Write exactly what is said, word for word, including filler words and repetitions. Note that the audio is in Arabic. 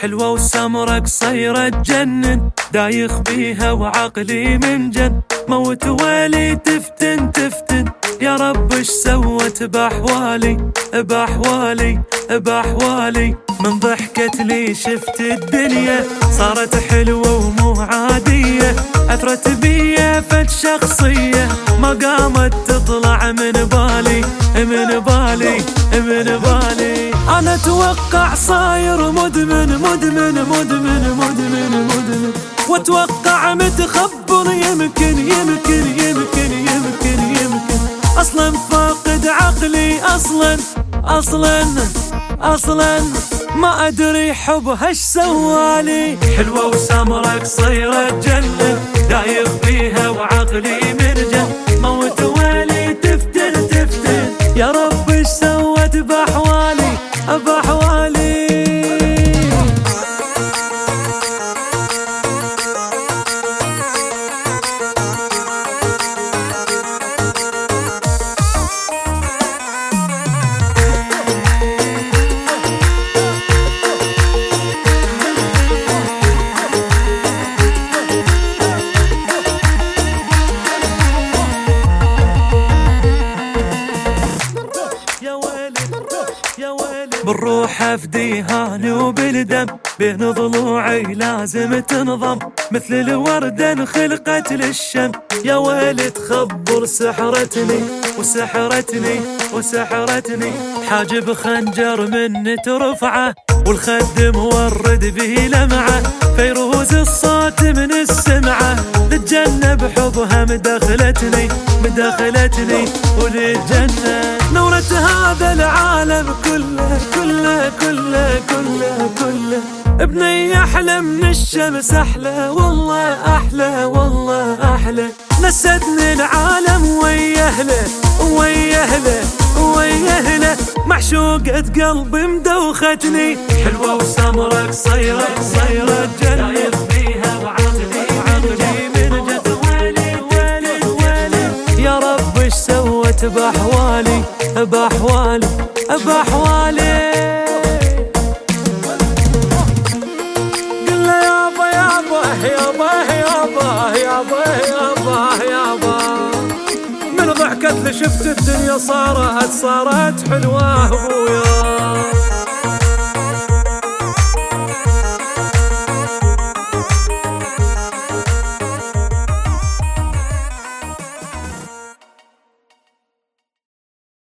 حلوة وسمرة قصيرة تجنن، دايخ بيها وعقلي منجن، موت ويلي تفتن تفتن، يا رب اش سوت بأحوالي بأحوالي بأحوالي، من ضحكت لي شفت الدنيا صارت حلوة ومو عادية، أثرت بيا فد شخصية ما قامت تطلع من بالي من بالي من بالي. أنا أتوقع صاير مدمن مدمن مدمن مدمن مدمن، وأتوقع متخبر يمكن يمكن يمكن يمكن يمكن، أصلا فاقد عقلي أصلا أصلا أصلا، ما أدري حبها اش سوالي. حلوة وسمرة قصيرة تجنن، دايخ بيها وعقلي مرجن، موت ويلي تفتن تفتن، يا رب اش سوت بأحوالي بأحوالي. بالروح افديها وبالدم، بين ضلوعي لازم تنضم، مثل الوردة انخلقت للشم، يا ويلي تخبر سحرتني وسحرتني وسحرتني، حاجب خنجر من ترفعه والخد مورد به لمعه، فيروز الصوت من السمعه، للجنة حبها مدخلتني مدخلتني وللجنة، نورة هذا العالم كله كله كله كله كله، ابني أحلى من الشمس أحلى والله أحلى والله أحلى، نستني العالم ويا أهله ويا أهله ويا أهله، معشوقة قلبي مدوختني. حلوة وسمرة قصيرة قصيرة تجنن، فيها وعقلي وعقلي من جد ويلي ويلي ويلي، يا رب اش سوت بأحوالي بأحوالي بأحوالي. قل يابا يابا يابا يابا يابا يابا يابا، من ضحكت لي شفت الدنيا صارت صارت حلوة ابويا.